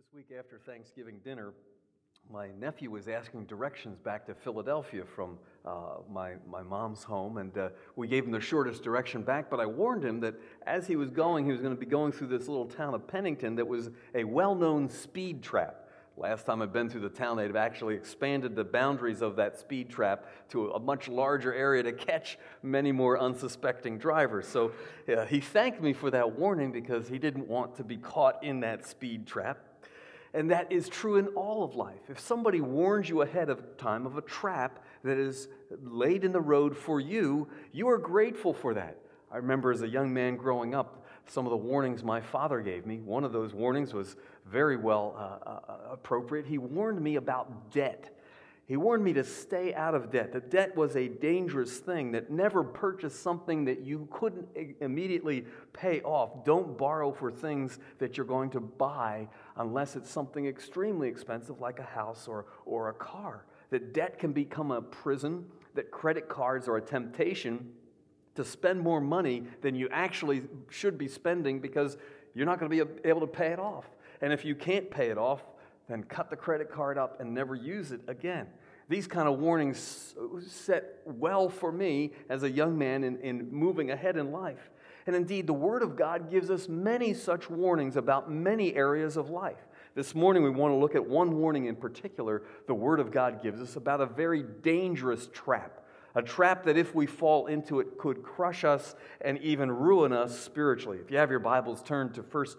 This week after Thanksgiving dinner, my nephew was asking directions back to Philadelphia from my mom's home, and we gave him the shortest direction back, but I warned him that as he was going to be going through this little town of Pennington that was a well-known speed trap. Last time I'd been through the town, they'd actually expanded the boundaries of that speed trap to a much larger area to catch many more unsuspecting drivers. So he thanked me for that warning because he didn't want to be caught in that speed trap. And that is true in all of life. If somebody warns you ahead of time of a trap that is laid in the road for you, you are grateful for that. I remember as a young man growing up, some of the warnings my father gave me. One of those warnings was very well appropriate. He warned me about debt. He warned me to stay out of debt. That debt was a dangerous thing, that never purchase something that you couldn't immediately pay off. Don't borrow for things that you're going to buy unless it's something extremely expensive like a house or a car. That debt can become a prison, that credit cards are a temptation to spend more money than you actually should be spending because you're not going to be able to pay it off. And if you can't pay it off, then cut the credit card up and never use it again. These kind of warnings set well for me as a young man in moving ahead in life. And indeed, the Word of God gives us many such warnings about many areas of life. This morning, we want to look at one warning in particular the Word of God gives us about a very dangerous trap. A trap that if we fall into it could crush us and even ruin us spiritually. If you have your Bibles, turn to 1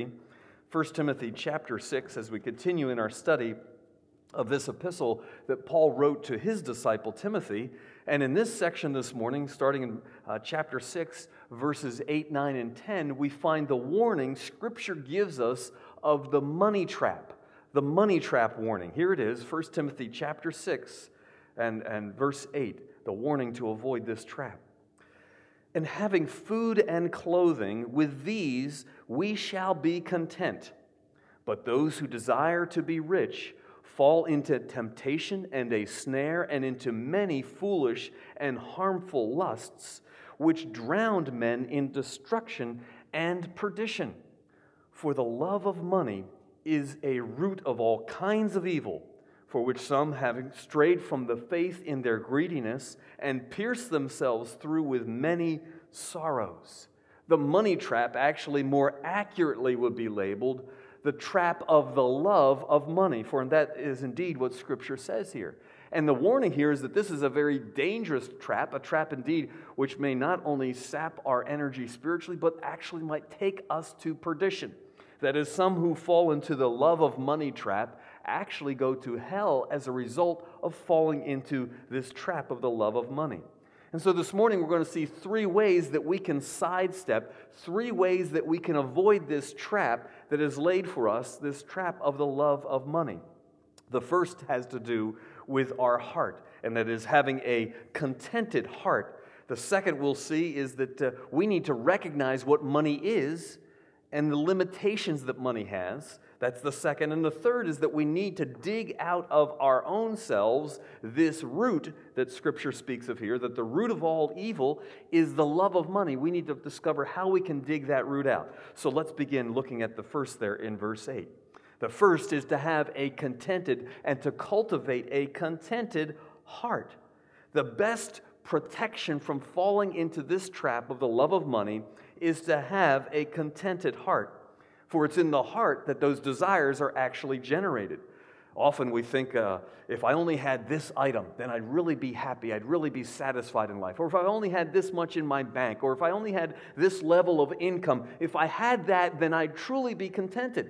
Timothy chapter 6, as we continue in our study of this epistle that Paul wrote to his disciple Timothy. And in this section this morning, starting in chapter 6, verses 8, 9, and 10, we find the warning Scripture gives us of the money trap. The money trap warning. Here it is, 1 Timothy chapter 6 and verse 8, the warning to avoid this trap. And having food and clothing, with these we shall be content. But those who desire to be rich fall into temptation and a snare and into many foolish and harmful lusts, which drown men in destruction and perdition. For the love of money is a root of all kinds of evil, for which some, having strayed from the faith in their greediness, and pierced themselves through with many sorrows. The money trap actually more accurately would be labeled the trap of the love of money, for that is indeed what Scripture says here. And the warning here is that this is a very dangerous trap, a trap indeed which may not only sap our energy spiritually, but actually might take us to perdition. That is, some who fall into the love of money trap actually go to hell as a result of falling into this trap of the love of money. And so this morning we're going to see three ways that we can sidestep, three ways that we can avoid this trap that is laid for us, this trap of the love of money. The first has to do with our heart, and that is having a contented heart. The second we'll see is that we need to recognize what money is and the limitations that money has. That's the second. And the third is that we need to dig out of our own selves this root that Scripture speaks of here, that the root of all evil is the love of money. We need to discover how we can dig that root out. So let's begin looking at the first there in verse 8. The first is to have a contented and to cultivate a contented heart. The best protection from falling into this trap of the love of money is to have a contented heart. For it's in the heart that those desires are actually generated. Often we think, if I only had this item, then I'd really be happy, I'd really be satisfied in life. Or if I only had this much in my bank, or if I only had this level of income, if I had that, then I'd truly be contented.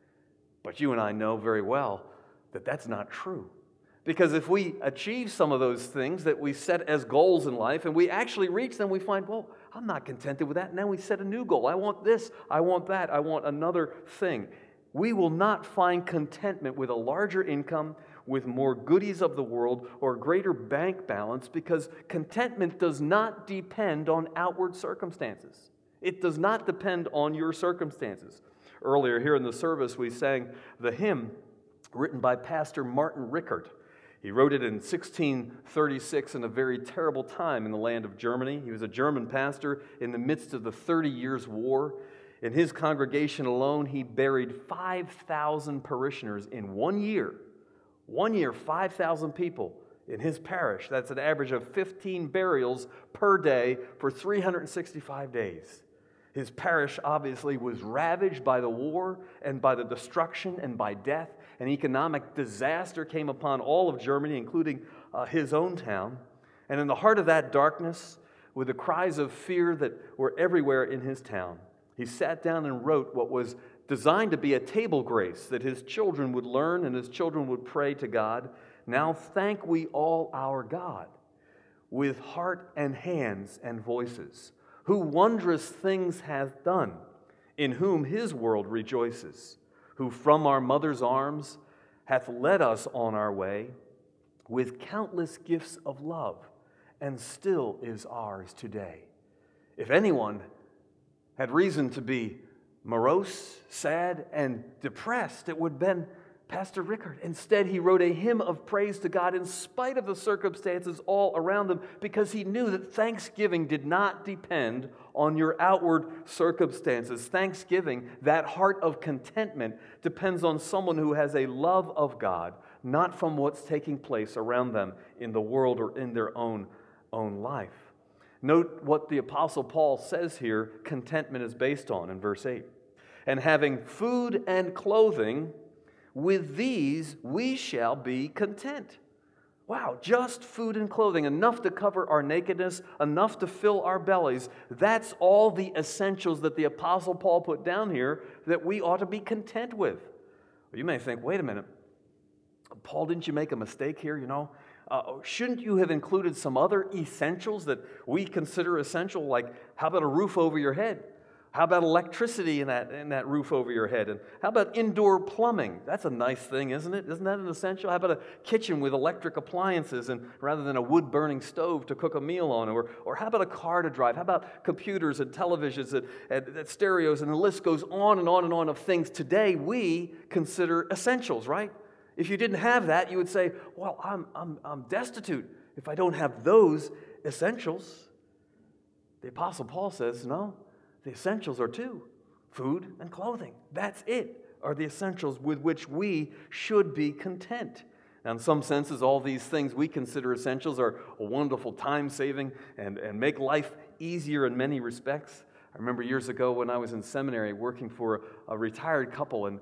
But you and I know very well that that's not true. Because if we achieve some of those things that we set as goals in life and we actually reach them, we find, well, I'm not contented with that. Now we set a new goal. I want this, I want that, I want another thing. We will not find contentment with a larger income, with more goodies of the world, or greater bank balance, because contentment does not depend on outward circumstances. It does not depend on your circumstances. Earlier here in the service, we sang the hymn written by Pastor Martin Rickert. He wrote it in 1636 in a very terrible time in the land of Germany. He was a German pastor in the midst of the 30 Years' War. In his congregation alone, he buried 5,000 parishioners in 1 year. 1 year, 5,000 people in his parish. That's an average of 15 burials per day for 365 days. His parish obviously was ravaged by the war and by the destruction and by death. An economic disaster came upon all of Germany, including his own town. And in the heart of that darkness, with the cries of fear that were everywhere in his town, he sat down and wrote what was designed to be a table grace that his children would learn and his children would pray to God. Now thank we all our God with heart and hands and voices, who wondrous things hath done, in whom his world rejoices, who from our mother's arms hath led us on our way with countless gifts of love, and still is ours today. If anyone had reason to be morose, sad, and depressed, it would have been Pastor Rickard. Instead, he wrote a hymn of praise to God in spite of the circumstances all around him, because he knew that thanksgiving did not depend on your outward circumstances. Thanksgiving, that heart of contentment, depends on someone who has a love of God, not from what's taking place around them in the world or in their own life. Note what the Apostle Paul says here contentment is based on in verse 8. And having food and clothing, with these we shall be content. Wow, just food and clothing, enough to cover our nakedness, enough to fill our bellies. That's all the essentials that the Apostle Paul put down here that we ought to be content with. Well, you may think, wait a minute, Paul, didn't you make a mistake here, shouldn't you have included some other essentials that we consider essential, like how about a roof over your head? How about electricity in that roof over your head? And how about indoor plumbing? That's a nice thing, isn't it? Isn't that an essential? How about a kitchen with electric appliances and rather than a wood-burning stove to cook a meal on? Or how about a car to drive? How about computers and televisions and stereos? And the list goes on and on and on of things today we consider essentials, right? If you didn't have that, you would say, well, I'm destitute if I don't have those essentials. The Apostle Paul says, no, the essentials are two, food and clothing. That's it, are the essentials with which we should be content. Now, in some senses, all these things we consider essentials are a wonderful time-saving and make life easier in many respects. I remember years ago when I was in seminary working for a retired couple, and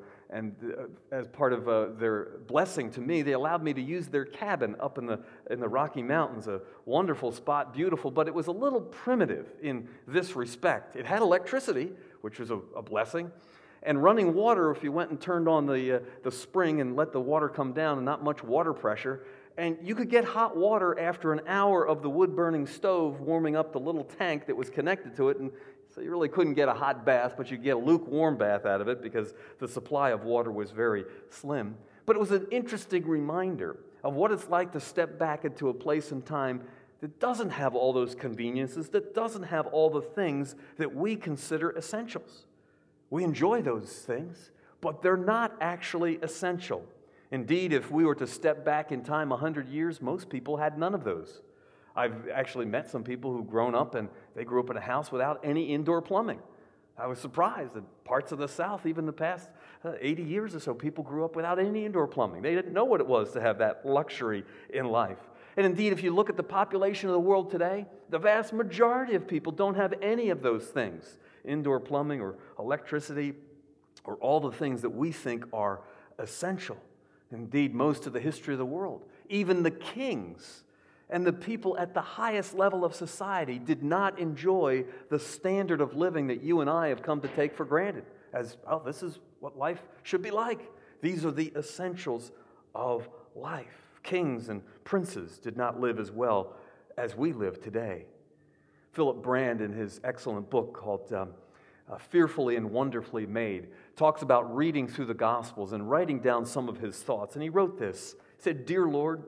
as part of their blessing to me, they allowed me to use their cabin up in the Rocky Mountains, a wonderful spot, beautiful, but it was a little primitive in this respect. It had electricity, which was a blessing, and running water if you went and turned on the spring and let the water come down, and not much water pressure. And you could get hot water after an hour of the wood-burning stove warming up the little tank that was connected to it, and so you really couldn't get a hot bath, but you'd get a lukewarm bath out of it because the supply of water was very slim. But it was an interesting reminder of what it's like to step back into a place and time that doesn't have all those conveniences, that doesn't have all the things that we consider essentials. We enjoy those things, but they're not actually essential. Indeed, if we were to step back in time 100 years, most people had none of those. I've actually met some people who've grown up and they grew up in a house without any indoor plumbing. I was surprised that parts of the South, even the past 80 years or so, people grew up without any indoor plumbing. They didn't know what it was to have that luxury in life. And indeed, if you look at the population of the world today, the vast majority of people don't have any of those things, indoor plumbing or electricity or all the things that we think are essential. Indeed, most of the history of the world, even the kings and the people at the highest level of society did not enjoy the standard of living that you and I have come to take for granted as, oh, this is what life should be like. These are the essentials of life. Kings and princes did not live as well as we live today. Philip Brand, in his excellent book called Fearfully and Wonderfully Made, talks about reading through the Gospels and writing down some of his thoughts. And he wrote this. He said, "Dear Lord,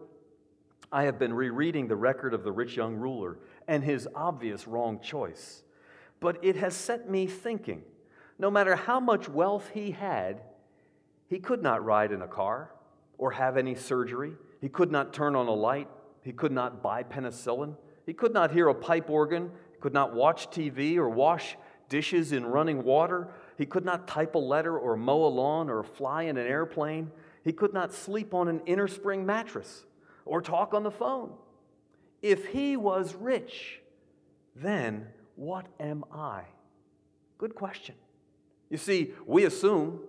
I have been rereading the record of the rich young ruler and his obvious wrong choice. But it has set me thinking, no matter how much wealth he had, he could not ride in a car or have any surgery. He could not turn on a light. He could not buy penicillin. He could not hear a pipe organ. He could not watch TV or wash dishes in running water. He could not type a letter or mow a lawn or fly in an airplane. He could not sleep on an inner spring mattress or talk on the phone. If he was rich, then what am I? Good question. You see, we assume,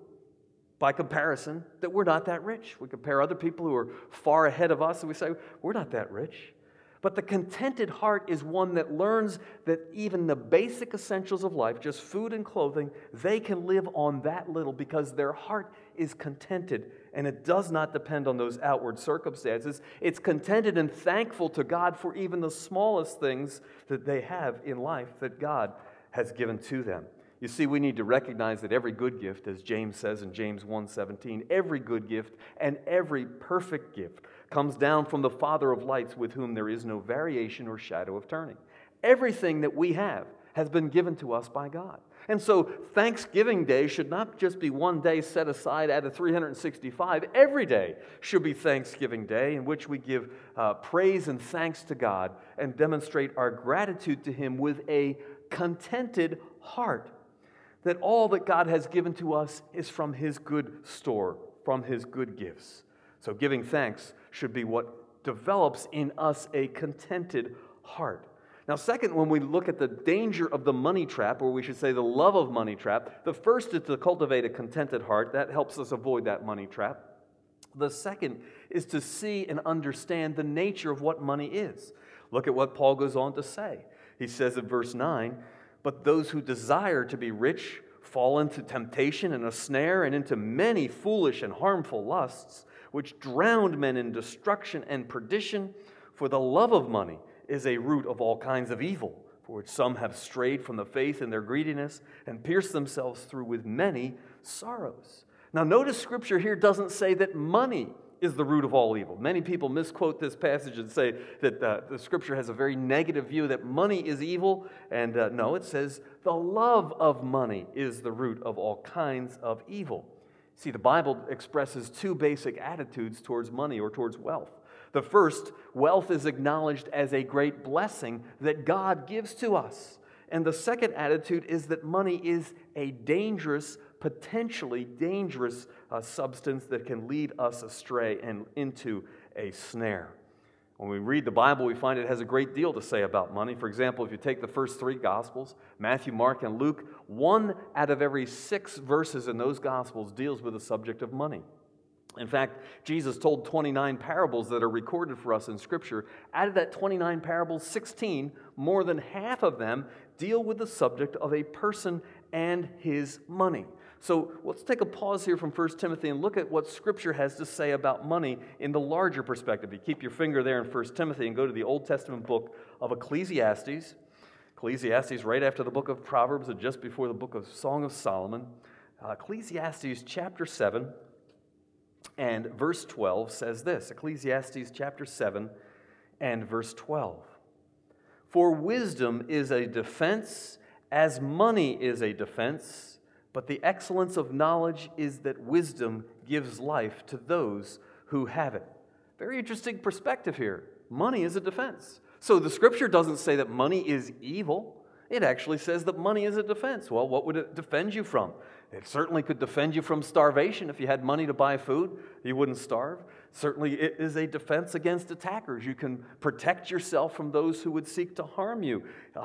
by comparison, that we're not that rich. We compare other people who are far ahead of us, and we say, we're not that rich. But the contented heart is one that learns that even the basic essentials of life, just food and clothing, they can live on that little because their heart is contented, and it does not depend on those outward circumstances. It's contented and thankful to God for even the smallest things that they have in life that God has given to them. You see, we need to recognize that every good gift, as James says in James 1:17, every good gift and every perfect gift comes down from the Father of lights, with whom there is no variation or shadow of turning. Everything that we have has been given to us by God. And so Thanksgiving Day should not just be one day set aside out of 365. Every day should be Thanksgiving Day, in which we give praise and thanks to God and demonstrate our gratitude to Him with a contented heart, that all that God has given to us is from His good store, from His good gifts. So giving thanks should be what develops in us a contented heart. Now, second, when we look at the danger of the money trap, or we should say the love of money trap, the first is to cultivate a contented heart. That helps us avoid that money trap. The second is to see and understand the nature of what money is. Look at what Paul goes on to say. He says in verse 9, "But those who desire to be rich fall into temptation and a snare and into many foolish and harmful lusts, which drown men in destruction and perdition. For the love of money is a root of all kinds of evil, for which some have strayed from the faith in their greediness and pierced themselves through with many sorrows." Now notice Scripture here doesn't say that money is the root of all evil. Many people misquote this passage and say that the Scripture has a very negative view that money is evil. And no, it says the love of money is the root of all kinds of evil. See, the Bible expresses two basic attitudes towards money or towards wealth. The first, wealth is acknowledged as a great blessing that God gives to us. And the second attitude is that money is a dangerous, potentially dangerous substance that can lead us astray and into a snare. When we read the Bible, we find it has a great deal to say about money. For example, if you take the first three Gospels, Matthew, Mark, and Luke, 1 out of every 6 verses in those Gospels deals with the subject of money. In fact, Jesus told 29 parables that are recorded for us in Scripture. Out of that 29 parables, 16, more than half of them, deal with the subject of a person and his money. So let's take a pause here from 1 Timothy and look at what Scripture has to say about money in the larger perspective. You keep your finger there in 1 Timothy and go to the Old Testament book of Ecclesiastes. Ecclesiastes right after the book of Proverbs and just before the book of Song of Solomon. Ecclesiastes chapter 7 and verse 12 says this. Ecclesiastes chapter 7 and verse 12. "For wisdom is a defense as money is a defense, but the excellence of knowledge is that wisdom gives life to those who have it." Very interesting perspective here. Money is a defense. So the Scripture doesn't say that money is evil. It actually says that money is a defense. Well, what would it defend you from? It certainly could defend you from starvation. If you had money to buy food, you wouldn't starve. Certainly, it is a defense against attackers. You can protect yourself from those who would seek to harm you.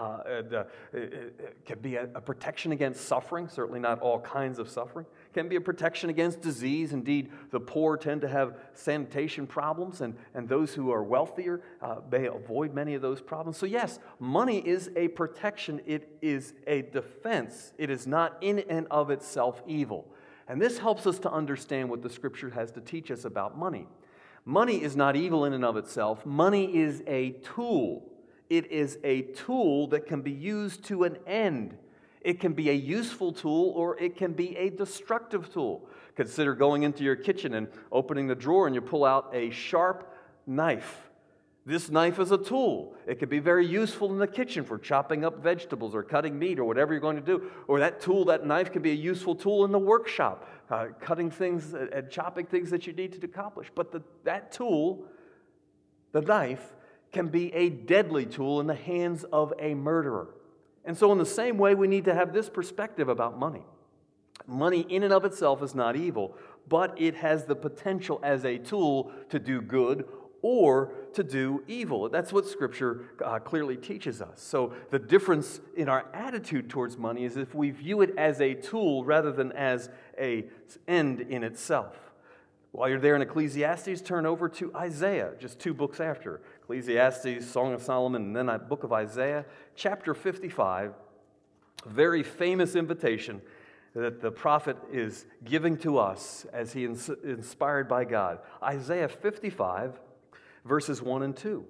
It can be a protection against suffering, certainly not all kinds of suffering. It can be a protection against disease. Indeed, the poor tend to have sanitation problems, and those who are wealthier may avoid many of those problems. So yes, money is a protection. It is a defense. It is not in and of itself evil. And this helps us to understand what the Scripture has to teach us about money. Money is not evil in and of itself. Money is a tool. It is a tool that can be used to an end. It can be a useful tool or it can be a destructive tool. Consider going into your kitchen and opening the drawer and you pull out a sharp knife. This knife is a tool. It can be very useful in the kitchen for chopping up vegetables or cutting meat or whatever you're going to do. Or that tool, that knife, can be a useful tool in the workshop, cutting things and chopping things that you need to accomplish. But that tool, the knife, can be a deadly tool in the hands of a murderer. And so in the same way, we need to have this perspective about money. Money in and of itself is not evil, but it has the potential as a tool to do good or to do evil. That's what Scripture clearly teaches us. So the difference in our attitude towards money is if we view it as a tool rather than as an end in itself. While you're there in Ecclesiastes, turn over to Isaiah, just 2 books after. Ecclesiastes, Song of Solomon, and then that book of Isaiah, chapter 55, a very famous invitation that the prophet is giving to us as he is inspired by God. Isaiah 55, verses 1 and 2.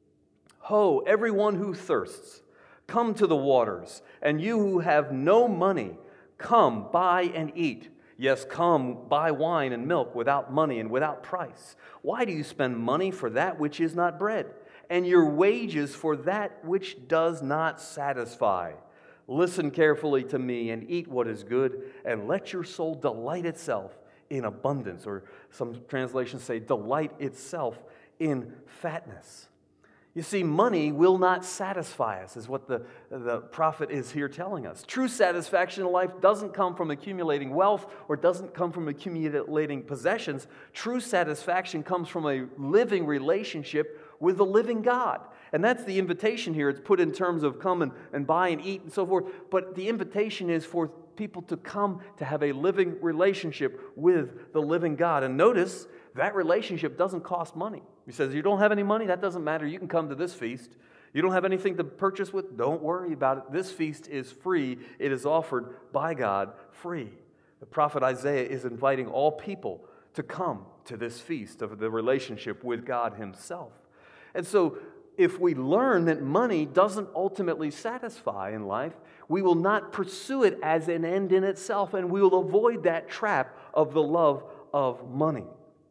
Ho, everyone who thirsts, come to the waters, and you who have no money, come, buy and eat. Yes, come, buy wine and milk without money and without price. Why do you spend money for that which is not bread, and your wages for that which does not satisfy? Listen carefully to me and eat what is good, and let your soul delight itself in abundance. Or some translations say, delight itself in fatness. You see, money will not satisfy us, is what the prophet is here telling us. True satisfaction in life doesn't come from accumulating wealth or doesn't come from accumulating possessions. True satisfaction comes from a living relationship with the living God. And that's the invitation here. It's put in terms of come and buy and eat and so forth. But the invitation is for people to come to have a living relationship with the living God. And notice, that relationship doesn't cost money. He says, you don't have any money? That doesn't matter. You can come to this feast. You don't have anything to purchase with? Don't worry about it. This feast is free. It is offered by God free. The prophet Isaiah is inviting all people to come to this feast of the relationship with God himself. And so, if we learn that money doesn't ultimately satisfy in life, we will not pursue it as an end in itself, and we will avoid that trap of the love of money.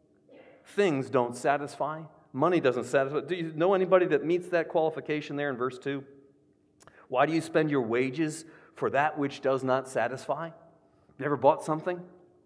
Things don't satisfy. Money doesn't satisfy. Do you know anybody that meets that qualification there in verse 2? Why do you spend your wages for that which does not satisfy? You ever bought something?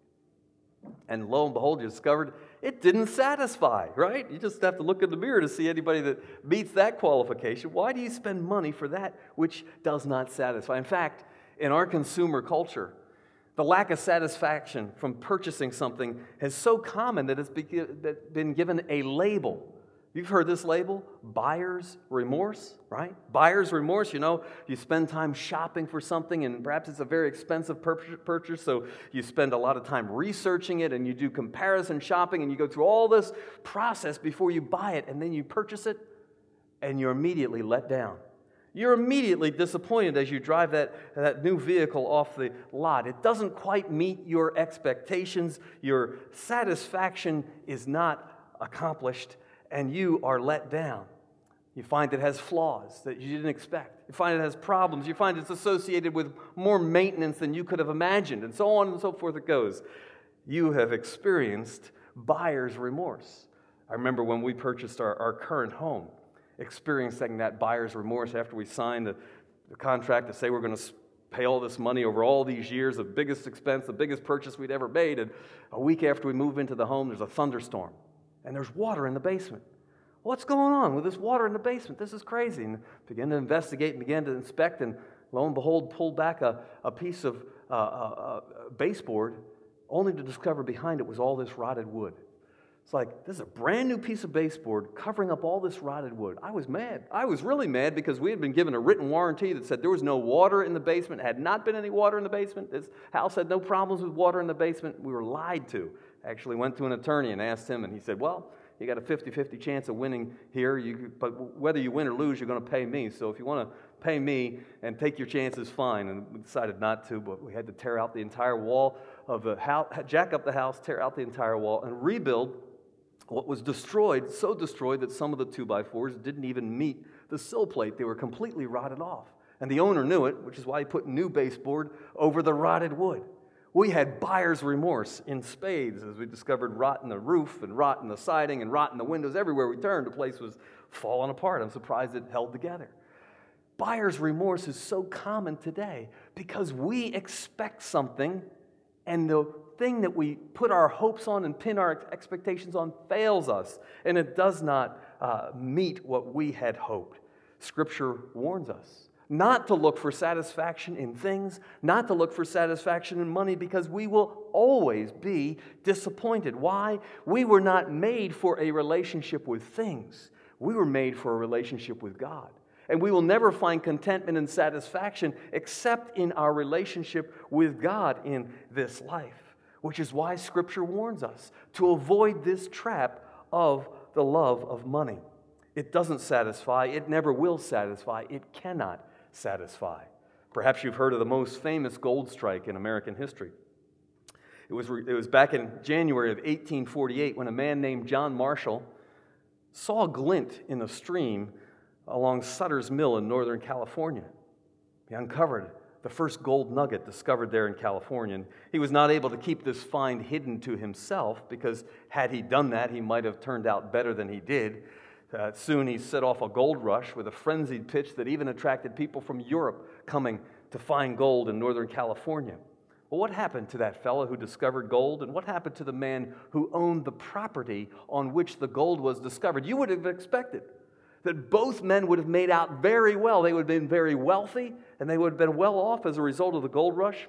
And lo and behold, you discovered it didn't satisfy, right? You just have to look in the mirror to see anybody that meets that qualification. Why do you spend money for that which does not satisfy? In fact, in our consumer culture, the lack of satisfaction from purchasing something is so common that it's been given a label. You've heard this label, buyer's remorse, right? Buyer's remorse, you spend time shopping for something and perhaps it's a very expensive purchase, so you spend a lot of time researching it and you do comparison shopping and you go through all this process before you buy it and then you purchase it and you're immediately let down. You're immediately disappointed as you drive that new vehicle off the lot. It doesn't quite meet your expectations. Your satisfaction is not accomplished, and you are let down. You find it has flaws that you didn't expect. You find it has problems. You find it's associated with more maintenance than you could have imagined, and so on and so forth it goes. You have experienced buyer's remorse. I remember when we purchased our current home, experiencing that buyer's remorse after we signed the contract to say we're going to pay all this money over all these years, the biggest expense, the biggest purchase we'd ever made, and a week after we move into the home, there's a thunderstorm, and there's water in the basement. What's going on with this water in the basement? This is crazy. And began to investigate and began to inspect, and lo and behold, pulled back a piece of baseboard, only to discover behind it was all this rotted wood. It's like, this is a brand new piece of baseboard covering up all this rotted wood. I was mad. I was really mad because we had been given a written warranty that said there was no water in the basement, had not been any water in the basement. This house had no problems with water in the basement. We were lied to. Actually went to an attorney and asked him, and he said, well, you got a 50-50 chance of winning here, but whether you win or lose, you're going to pay me. So if you want to pay me and take your chances, fine. And we decided not to, but we had to tear out the entire wall of the house, jack up the house, tear out the entire wall, and rebuild what was destroyed, so destroyed that some of the 2x4s didn't even meet the sill plate. They were completely rotted off. And the owner knew it, which is why he put new baseboard over the rotted wood. We had buyer's remorse in spades as we discovered rot in the roof and rot in the siding and rot in the windows. Everywhere we turned, the place was falling apart. I'm surprised it held together. Buyer's remorse is so common today because we expect something, and the thing that we put our hopes on and pin our expectations on fails us, and it does not meet what we had hoped. Scripture warns us. not to look for satisfaction in things, not to look for satisfaction in money, because we will always be disappointed. Why? We were not made for a relationship with things. We were made for a relationship with God. And we will never find contentment and satisfaction except in our relationship with God in this life, which is why Scripture warns us to avoid this trap of the love of money. It doesn't satisfy. It never will satisfy. It cannot satisfy. Perhaps you've heard of the most famous gold strike in American history. It was back in January of 1848 when a man named John Marshall saw a glint in a stream along Sutter's Mill in Northern California. He uncovered the first gold nugget discovered there in California. And he was not able to keep this find hidden to himself, because had he done that, he might have turned out better than he did. Soon he set off a gold rush with a frenzied pitch that even attracted people from Europe coming to find gold in Northern California. Well, what happened to that fellow who discovered gold, and what happened to the man who owned the property on which the gold was discovered? You would have expected that both men would have made out very well. They would have been very wealthy, and they would have been well off as a result of the gold rush.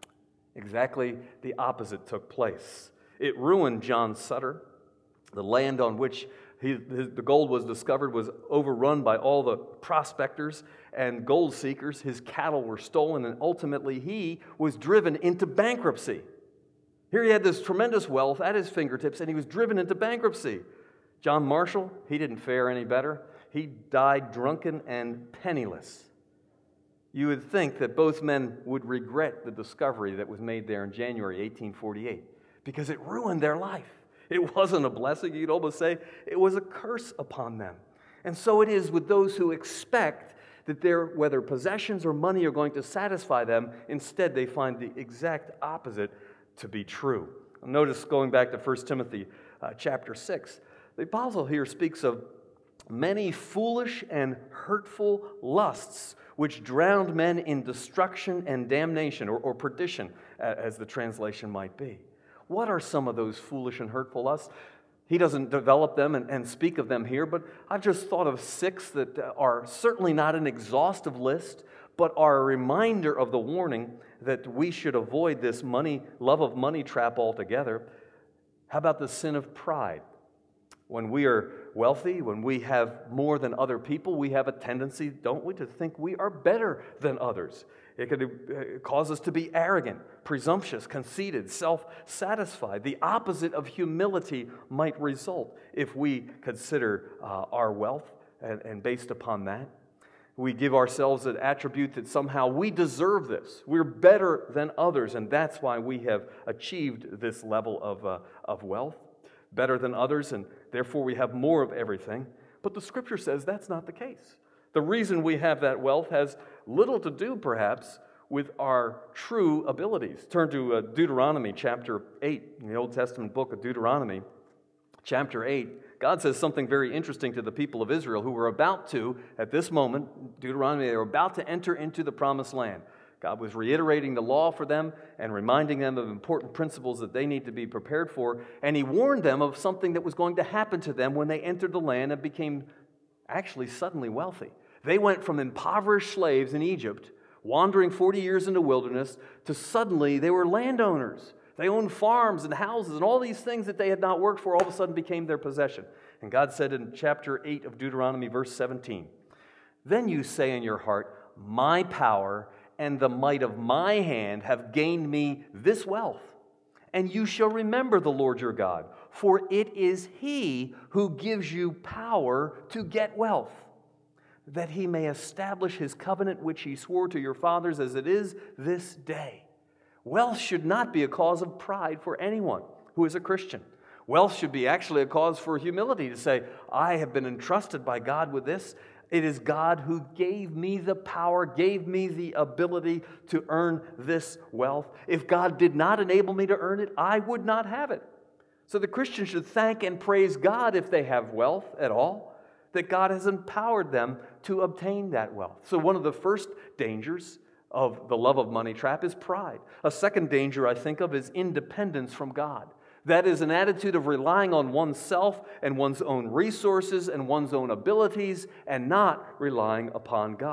Exactly the opposite took place. It ruined John Sutter. The land on which the gold was discovered was overrun by all the prospectors and gold seekers. His cattle were stolen, and ultimately he was driven into bankruptcy. Here he had this tremendous wealth at his fingertips, and he was driven into bankruptcy. John Marshall, he didn't fare any better. He died drunken and penniless. You would think that both men would regret the discovery that was made there in January 1848, because it ruined their life. It wasn't a blessing. You'd almost say it was a curse upon them. And so it is with those who expect that whether possessions or money are going to satisfy them. Instead, they find the exact opposite to be true. Notice, going back to 1 Timothy chapter 6, the apostle here speaks of many foolish and hurtful lusts which drowned men in destruction and damnation, or perdition, as the translation might be. What are some of those foolish and hurtful lusts? He doesn't develop them and speak of them here, but I've just thought of 6 that are certainly not an exhaustive list, but are a reminder of the warning that we should avoid this love of money trap altogether. How about the sin of pride? When we are wealthy, when we have more than other people, we have a tendency, don't we, to think we are better than others. It could cause us to be arrogant, presumptuous, conceited, self-satisfied. The opposite of humility might result if we consider our wealth, and based upon that, we give ourselves an attribute that somehow we deserve this. We're better than others, and that's why we have achieved this level of wealth, better than others, and therefore we have more of everything. But the Scripture says that's not the case. The reason we have that wealth has little to do, perhaps, with our true abilities. Turn to Deuteronomy chapter 8, in the Old Testament book of Deuteronomy, chapter 8. God says something very interesting to the people of Israel who were about to, at this moment, Deuteronomy, they were about to enter into the promised land. God was reiterating the law for them and reminding them of important principles that they need to be prepared for. And he warned them of something that was going to happen to them when they entered the land and became actually suddenly wealthy. They went from impoverished slaves in Egypt, wandering 40 years in the wilderness, to suddenly they were landowners. They owned farms and houses, and all these things that they had not worked for all of a sudden became their possession. And God said in chapter 8 of Deuteronomy, verse 17, "Then you say in your heart, my power and the might of my hand have gained me this wealth. And you shall remember the Lord your God, for it is He who gives you power to get wealth, that He may establish His covenant which He swore to your fathers as it is this day." Wealth should not be a cause of pride for anyone who is a Christian. Wealth should be actually a cause for humility, to say, I have been entrusted by God with this. It is God who gave me the power, gave me the ability to earn this wealth. If God did not enable me to earn it, I would not have it. So the Christian should thank and praise God if they have wealth at all, that God has empowered them to obtain that wealth. So one of the first dangers of the love of money trap is pride. A second danger I think of is independence from God. That is an attitude of relying on oneself and one's own resources and one's own abilities and not relying upon God.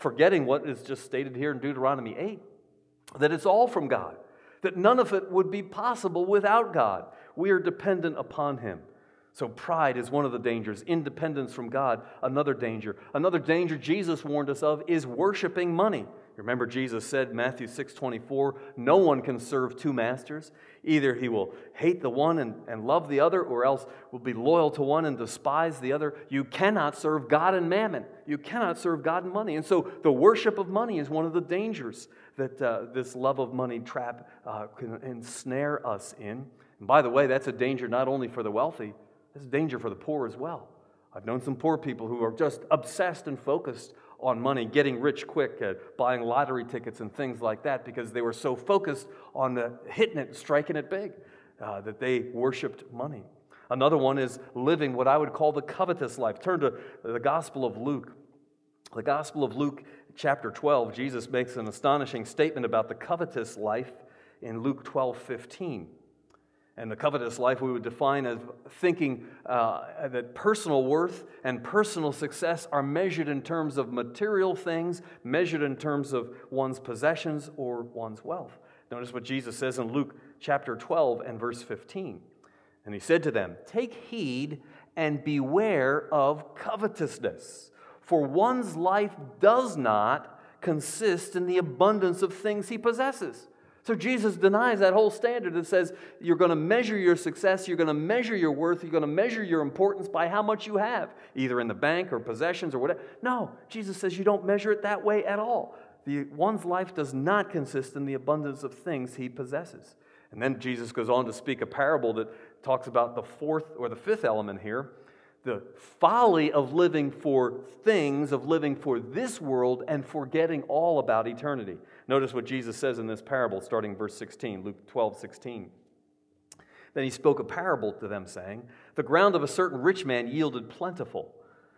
forgetting what is just stated here in Deuteronomy 8, that it's all from God, that none of it would be possible without God. We are dependent upon Him. So pride is one of the dangers. Independence from God, another danger. Another danger Jesus warned us of is worshiping money. Remember, Jesus said, Matthew 6:24, no one can serve two masters. Either he will hate the one and love the other, or else will be loyal to one and despise the other. You cannot serve God and mammon. You cannot serve God and money. And so the worship of money is one of the dangers that this love of money trap can ensnare us in. And by the way, that's a danger not only for the wealthy, it's a danger for the poor as well. I've known some poor people who are just obsessed and focused on money, getting rich quick, buying lottery tickets and things like that, because they were so focused on hitting it, striking it big, that they worshiped money. Another one is living what I would call the covetous life. Turn to the Gospel of Luke. The Gospel of Luke, chapter 12, Jesus makes an astonishing statement about the covetous life in Luke 12:15. And the covetous life we would define as thinking that personal worth and personal success are measured in terms of material things, measured in terms of one's possessions or one's wealth. Notice what Jesus says in Luke chapter 12 and verse 15. And He said to them, "Take heed and beware of covetousness, for one's life does not consist in the abundance of things he possesses." So Jesus denies that whole standard that says you're going to measure your success, you're going to measure your worth, you're going to measure your importance by how much you have, either in the bank or possessions or whatever. No, Jesus says you don't measure it that way at all. One's life does not consist in the abundance of things he possesses. And then Jesus goes on to speak a parable that talks about the fourth or the fifth element here, the folly of living for things, of living for this world and forgetting all about eternity. Notice what Jesus says in this parable, starting verse 16, Luke 12:16. Then He spoke a parable to them, saying, "The ground of a certain rich man yielded plentiful.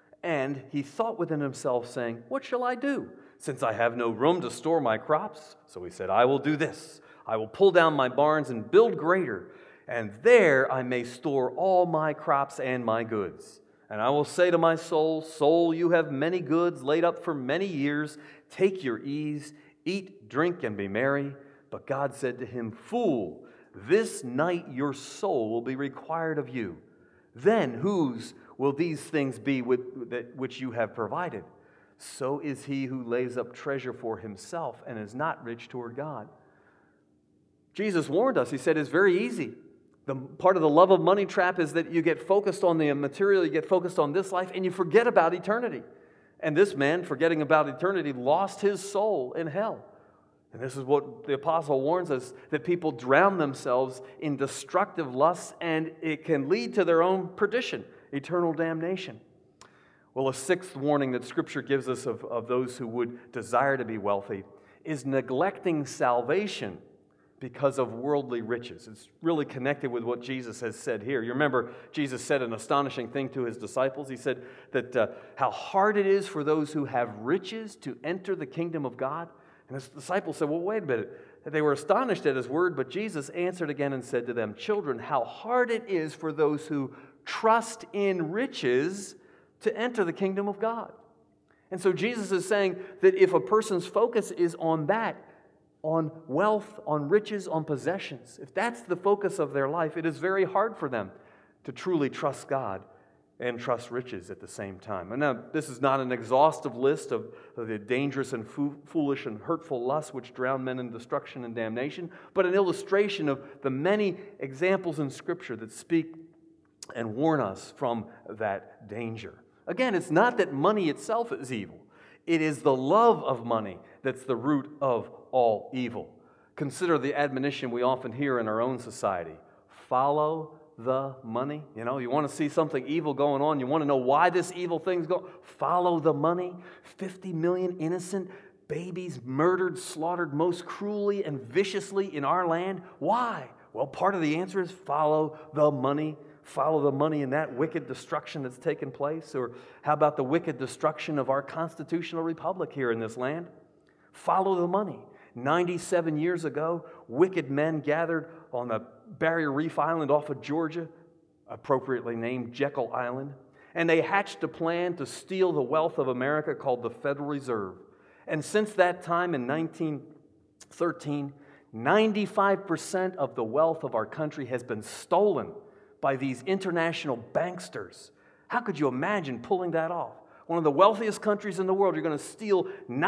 And he thought within himself, saying, 'What shall I do, since I have no room to store my crops?' So he said, 'I will do this. I will pull down my barns and build greater, and there I may store all my crops and my goods. And I will say to my soul, Soul, you have many goods laid up for many years. Take your ease, eat, drink, and be merry.' But God said to him, 'Fool, this night your soul will be required of you. Then whose will these things be which you have provided? So is he who lays up treasure for himself and is not rich toward God.'" Jesus warned us. He said it's very easy. The part of the love of money trap is that you get focused on the material, you get focused on this life, and you forget about eternity. And this man, forgetting about eternity, lost his soul in hell. And this is what the apostle warns us, that people drown themselves in destructive lusts, and it can lead to their own perdition, eternal damnation. Well, a sixth warning that Scripture gives us of those who would desire to be wealthy is neglecting salvation because of worldly riches. It's really connected with what Jesus has said here. You remember, Jesus said an astonishing thing to His disciples. He said that how hard it is for those who have riches to enter the kingdom of God. And His disciples said, well, wait a minute. They were astonished at His word, but Jesus answered again and said to them, "Children, how hard it is for those who trust in riches to enter the kingdom of God." And so Jesus is saying that if a person's focus is on that, on wealth, on riches, on possessions, if that's the focus of their life, it is very hard for them to truly trust God and trust riches at the same time. And now, this is not an exhaustive list of the dangerous and foolish and hurtful lusts which drown men in destruction and damnation, but an illustration of the many examples in Scripture that speak and warn us from that danger. Again, it's not that money itself is evil. It is the love of money that's the root of all evil. Consider the admonition we often hear in our own society. Follow the money. You know, you want to see something evil going on. You want to know why this evil thing's going. Follow the money. 50 million innocent babies murdered, slaughtered most cruelly and viciously in our land. Why? Well, part of the answer is follow the money. Follow the money in that wicked destruction that's taken place. Or how about the wicked destruction of our constitutional republic here in this land? Follow the money. 97 years ago, wicked men gathered on a Barrier Reef Island off of Georgia, appropriately named Jekyll Island, and they hatched a plan to steal the wealth of America called the Federal Reserve. And since that time in 1913, 95% of the wealth of our country has been stolen by these international banksters. How could you imagine pulling that off? One of the wealthiest countries in the world, you're going to steal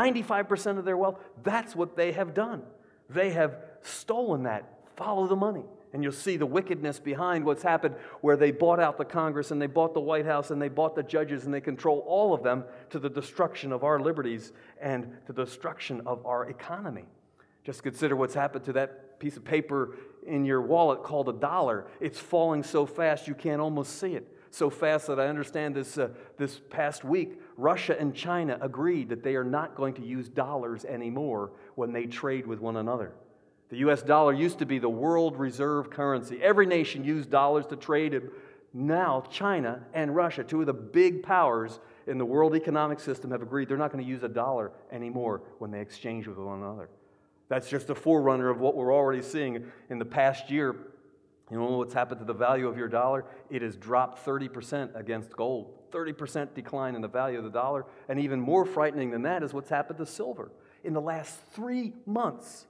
95% of their wealth? That's what they have done. They have stolen that. Follow the money. And you'll see the wickedness behind what's happened, where they bought out the Congress and they bought the White House and they bought the judges and they control all of them to the destruction of our liberties and the destruction of our economy. Just consider what's happened to that piece of paper in your wallet called a dollar. It's falling so fast you can't almost see it. So fast that I understand this past week, Russia and China agreed that they are not going to use dollars anymore when they trade with one another. The U.S. dollar used to be the world reserve currency. Every nation used dollars to trade. And now China and Russia, two of the big powers in the world economic system, have agreed they're not going to use a dollar anymore when they exchange with one another. That's just a forerunner of what we're already seeing in the past year. You know what's happened to the value of your dollar? It has dropped 30% against gold. 30% decline in the value of the dollar. And even more frightening than that is what's happened to silver. In the last 3 months,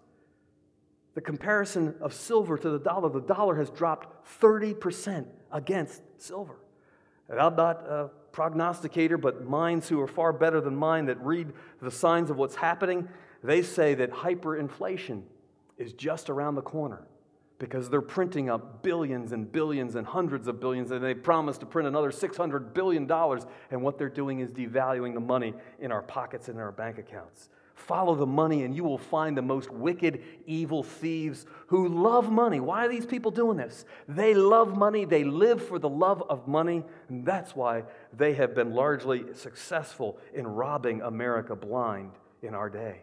the comparison of silver to the dollar has dropped 30% against silver. And I'm not a prognosticator, but minds who are far better than mine that read the signs of what's happening, they say that hyperinflation is just around the corner because they're printing up billions and billions and hundreds of billions, and they promise to print another $600 billion, and what they're doing is devaluing the money in our pockets and in our bank accounts. Follow the money and you will find the most wicked, evil thieves who love money. Why are these people doing this? They love money. They live for the love of money. And that's why they have been largely successful in robbing America blind in our day.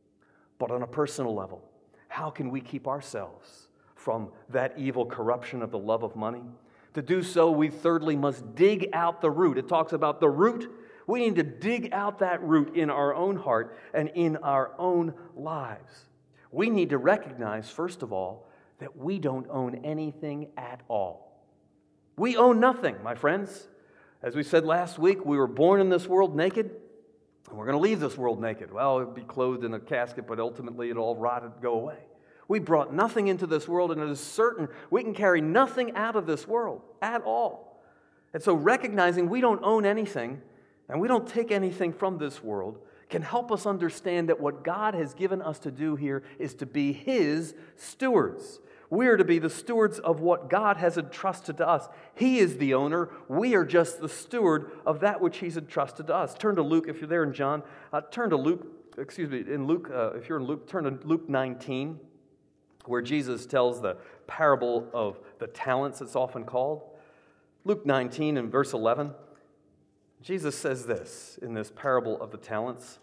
But on a personal level, how can we keep ourselves from that evil corruption of the love of money? To do so, we thirdly must dig out the root. It talks about the root. We need to dig out that root in our own heart and in our own lives. We need to recognize, first of all, that we don't own anything at all. We own nothing, my friends. As we said last week, we were born in this world naked, and we're going to leave this world naked. Well, it'll be clothed in a casket, but ultimately it'll all rot and go away. We brought nothing into this world, and it is certain we can carry nothing out of this world at all. And so recognizing we don't own anything, and we don't take anything from this world, can help us understand that what God has given us to do here is to be His stewards. We are to be the stewards of what God has entrusted to us. He is the owner. We are just the steward of that which He's entrusted to us. Turn to Luke, if you're there in John. Turn to Luke, if you're in Luke, turn to Luke 19, where Jesus tells the parable of the talents, it's often called. Luke 19 and verse 11. Jesus says this in this parable of the talents.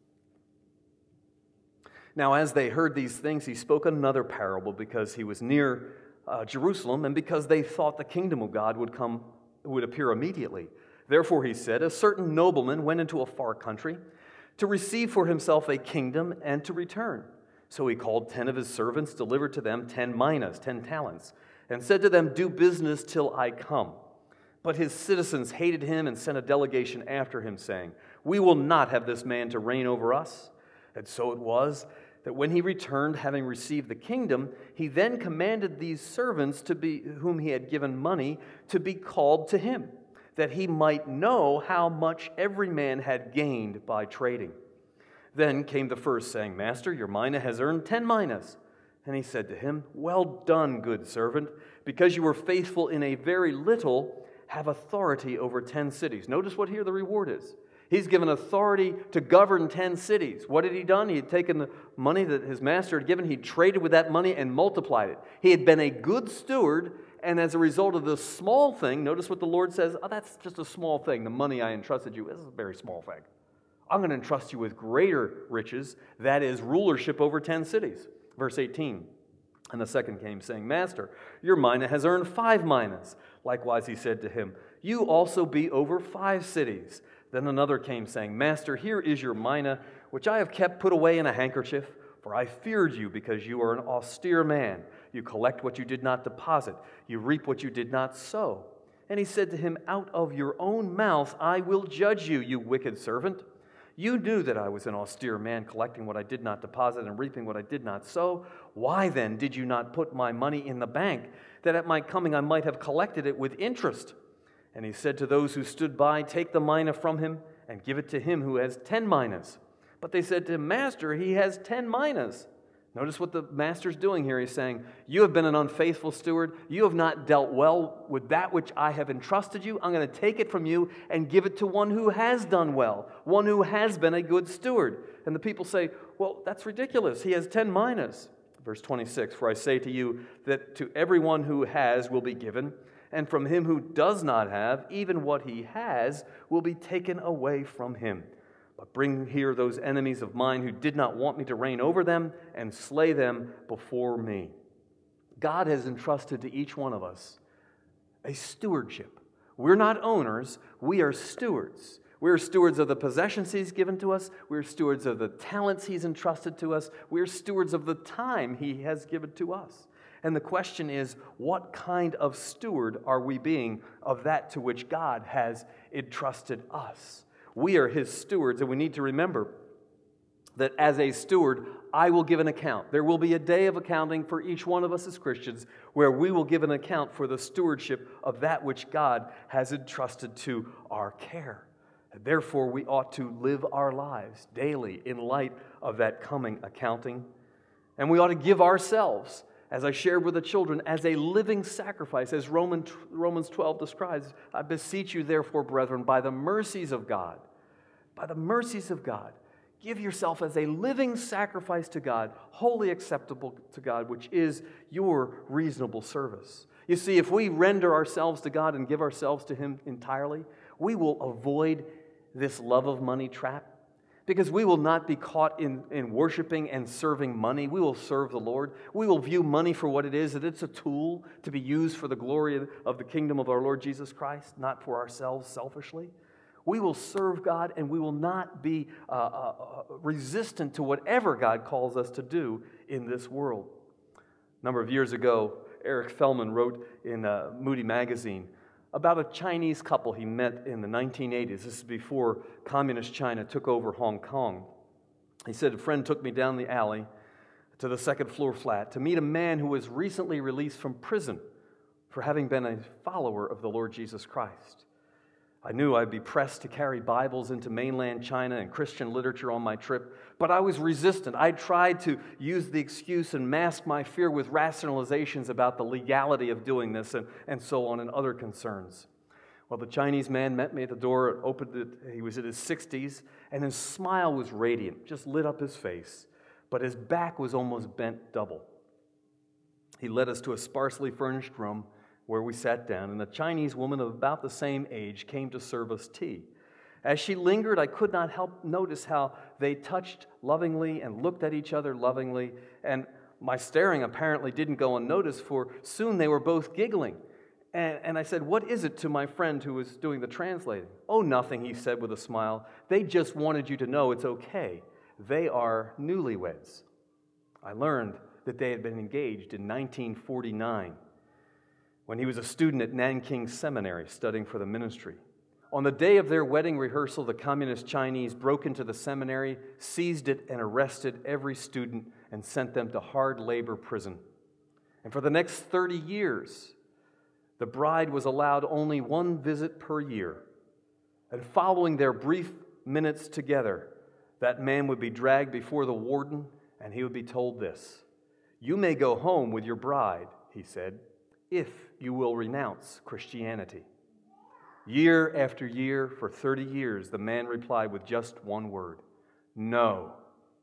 Now, as they heard these things, He spoke another parable because He was near Jerusalem and because they thought the kingdom of God would appear immediately. Therefore, He said, a certain nobleman went into a far country to receive for himself a kingdom and to return. So he called 10 of his servants, delivered to them 10 minas, 10 talents, and said to them, do business till I come. But his citizens hated him and sent a delegation after him, saying, we will not have this man to reign over us. And so it was that when he returned, having received the kingdom, he then commanded these servants whom he had given money to be called to him, that he might know how much every man had gained by trading. Then came the first, saying, Master, your mina has earned 10 minas. And he said to him, well done, good servant, because you were faithful in a very little, have authority over 10 cities. Notice what here the reward is. He's given authority to govern 10 cities. What had he done? He had taken the money that his master had given, he traded with that money and multiplied it. He had been a good steward, and as a result of this small thing, notice what the Lord says, that's just a small thing. The money I entrusted you, this is a very small thing. I'm going to entrust you with greater riches, that is, rulership over 10 cities. Verse 18. And the second came, saying, Master, your mina has earned 5 minas. Likewise he said to him, you also be over 5 cities. Then another came, saying, Master, here is your mina, which I have kept put away in a handkerchief, for I feared you, because you are an austere man. You collect what you did not deposit. You reap what you did not sow. And he said to him, out of your own mouth I will judge you, you wicked servant. You knew that I was an austere man, collecting what I did not deposit and reaping what I did not sow. Why then did you not put my money in the bank, that at my coming I might have collected it with interest?' And he said to those who stood by, 'Take the mina from him and give it to him who has 10 minas.' But they said to him, 'Master, he has 10 minas.'" Notice what the master's doing here. He's saying, "You have been an unfaithful steward. You have not dealt well with that which I have entrusted you. I'm going to take it from you and give it to one who has done well, one who has been a good steward." And the people say, "Well, that's ridiculous. He has 10 minas." Verse 26, "For I say to you that to everyone who has will be given, and from him who does not have, even what he has will be taken away from him. But bring here those enemies of mine who did not want me to reign over them, and slay them before me." God has entrusted to each one of us a stewardship. We're not owners, we are stewards. We're stewards of the possessions He's given to us. We're stewards of the talents He's entrusted to us. We're stewards of the time He has given to us. And the question is, what kind of steward are we being of that to which God has entrusted us? We are His stewards, and we need to remember that as a steward, I will give an account. There will be a day of accounting for each one of us as Christians where we will give an account for the stewardship of that which God has entrusted to our care. And therefore, we ought to live our lives daily in light of that coming accounting. And we ought to give ourselves, as I shared with the children, as a living sacrifice, as Romans 12 describes. "I beseech you, therefore, brethren, by the mercies of God, give yourself as a living sacrifice to God, wholly acceptable to God, which is your reasonable service." You see, if we render ourselves to God and give ourselves to Him entirely, we will avoid this love of money trap. Because we will not be caught in worshiping and serving money. We will serve the Lord. We will view money for what it is, that it's a tool to be used for the glory of the kingdom of our Lord Jesus Christ, not for ourselves selfishly. We will serve God, and we will not be resistant to whatever God calls us to do in this world. A number of years ago, Eric Feldman wrote in Moody Magazine about a Chinese couple he met in the 1980s. This is before communist China took over Hong Kong. He said, "A friend took me down the alley to the second floor flat to meet a man who was recently released from prison for having been a follower of the Lord Jesus Christ. I knew I'd be pressed to carry Bibles into mainland China and Christian literature on my trip, but I was resistant. I tried to use the excuse and mask my fear with rationalizations about the legality of doing this and so on, and other concerns. Well, the Chinese man met me at the door, opened it. He was in his 60s, and his smile was radiant, just lit up his face, but his back was almost bent double. He led us to a sparsely furnished room where we sat down, and a Chinese woman of about the same age came to serve us tea. As she lingered, I could not help notice how they touched lovingly and looked at each other lovingly, and my staring apparently didn't go unnoticed, for soon they were both giggling. And I said, "What is it?" to my friend who was doing the translating. "Oh, nothing," he said with a smile. "They just wanted you to know it's okay. They are newlyweds." I learned that they had been engaged in 1949. when he was a student at Nanking Seminary studying for the ministry. On the day of their wedding rehearsal, the communist Chinese broke into the seminary, seized it, and arrested every student and sent them to hard labor prison. And for the next 30 years, the bride was allowed only one visit per year. And following their brief minutes together, that man would be dragged before the warden, and he would be told this: "You may go home with your bride," he said, "if you will renounce Christianity." Year after year, for 30 years, the man replied with just one word: "No."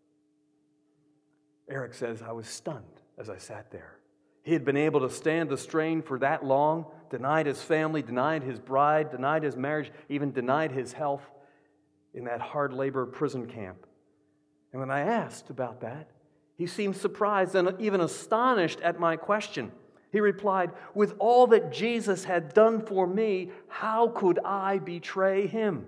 Eric says, I was stunned as I sat there. He had been able to stand the strain for that long, denied his family, denied his bride, denied his marriage, even denied his health in that hard labor prison camp. And when I asked about that, he seemed surprised and even astonished at my question. He replied, "With all that Jesus had done for me, how could I betray him?"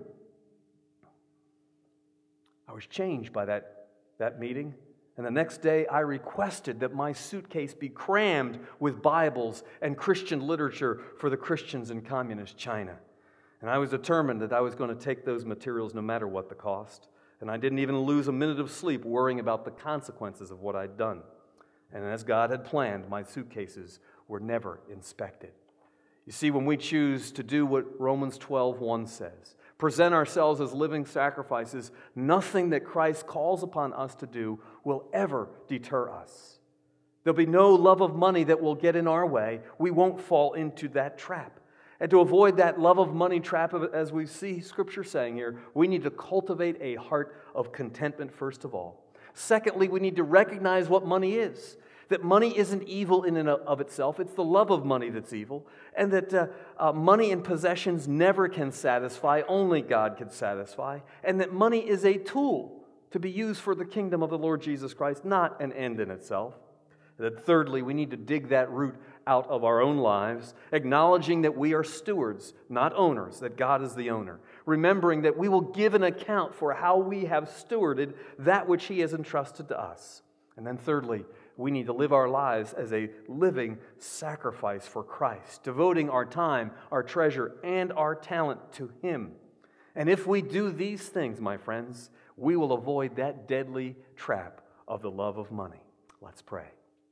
I was changed by that meeting. And the next day, I requested that my suitcase be crammed with Bibles and Christian literature for the Christians in communist China. And I was determined that I was going to take those materials no matter what the cost. And I didn't even lose a minute of sleep worrying about the consequences of what I'd done. And as God had planned, my suitcases were never inspected. You see, when we choose to do what Romans 12:1 says, present ourselves as living sacrifices, nothing that Christ calls upon us to do will ever deter us. There'll be no love of money that will get in our way. We won't fall into that trap. And to avoid that love of money trap, as we see Scripture saying here, we need to cultivate a heart of contentment first of all. Secondly, we need to recognize what money is. That money isn't evil in and of itself. It's the love of money that's evil. And that money and possessions never can satisfy. Only God can satisfy. And that money is a tool to be used for the kingdom of the Lord Jesus Christ, not an end in itself. That thirdly, we need to dig that root out of our own lives, acknowledging that we are stewards, not owners, that God is the owner. Remembering that we will give an account for how we have stewarded that which He has entrusted to us. And then thirdly, we need to live our lives as a living sacrifice for Christ, devoting our time, our treasure, and our talent to Him. And if we do these things, my friends, we will avoid that deadly trap of the love of money. Let's pray.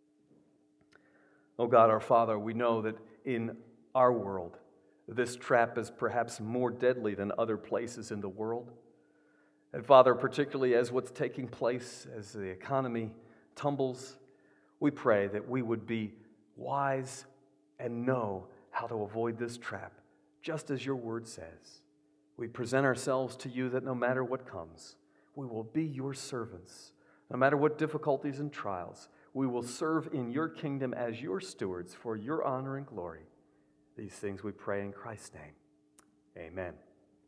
Oh God, our Father, we know that in our world, this trap is perhaps more deadly than other places in the world. And Father, particularly as what's taking place as the economy tumbles, we pray that we would be wise and know how to avoid this trap, just as your word says. We present ourselves to you that no matter what comes, we will be your servants. No matter what difficulties and trials, we will serve in your kingdom as your stewards for your honor and glory. These things we pray in Christ's name. Amen.